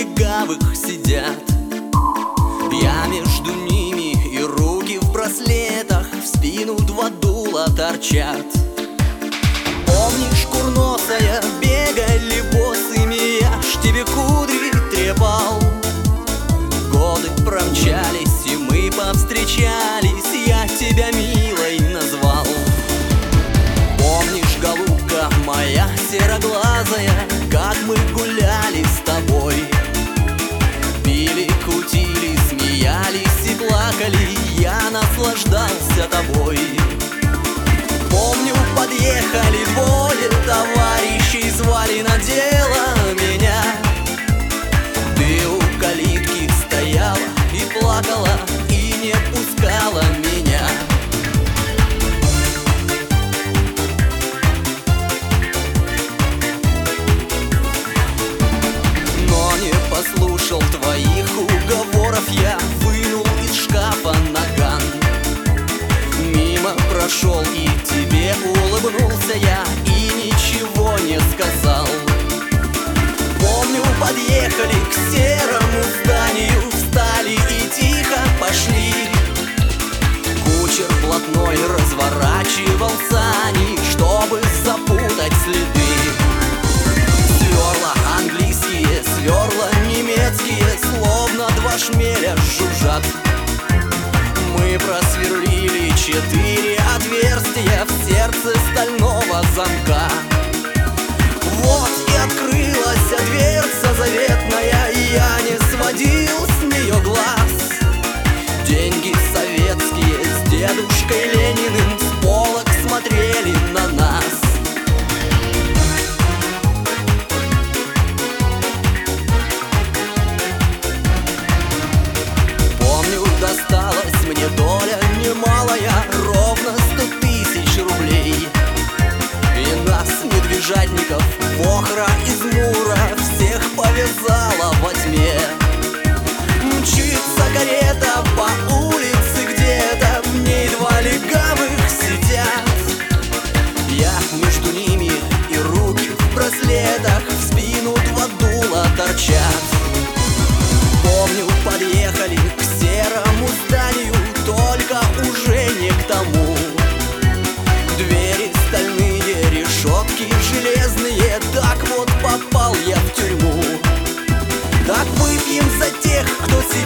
легавых сидят. Я между ними, и руки в браслетах в спину два дула торчат. Помнишь, курносая, бегали босыми, я ж тебе кудри трепал. Годы промчались, и мы повстречались, я тебя милой назвал. Помнишь, голубка моя сероглазая, как мы гуляли с тобой? Пили, кутили, смеялись и плакали, я наслаждался тобой. Помню, подъехали двое товарищей, звали на дело меня. Ты у калитки стояла и плакала, и не пускала меня. Но не послушал твоих уговоров, я вынул из шкафа наган. Мимо прошел и тебе улыбнулся я, и ничего не сказал. Помню, подъехали к серому зданию, встали и тихо пошли. Кучер блатной разворачивал сани, чтобы запутать следы. Сверла английские, сверла немецкие, словно два шмеля жужжат. Мы просверлили 4 отверстия в сердце стального замка. Вот и открылась дверца заветная, и я не сводил с нее глаз. Деньги советские с дедушкой Лениным с полок смотрели на нас. Помню, досталась мне доля немалая, ровно 100 000 рублей. И нас, медвежатников, Вохра из Мура, всех повязала во тьме. Мчится карета по улице где-то, в ней два легавых сидят. Я между ними, и руки в браслетах в спину два дула торчат. Помню, подъехали к серому зданию, только уже не к тому. Двери стальные, решетки железные, так вот попал я в тюрьму. Так выпьем за тех, кто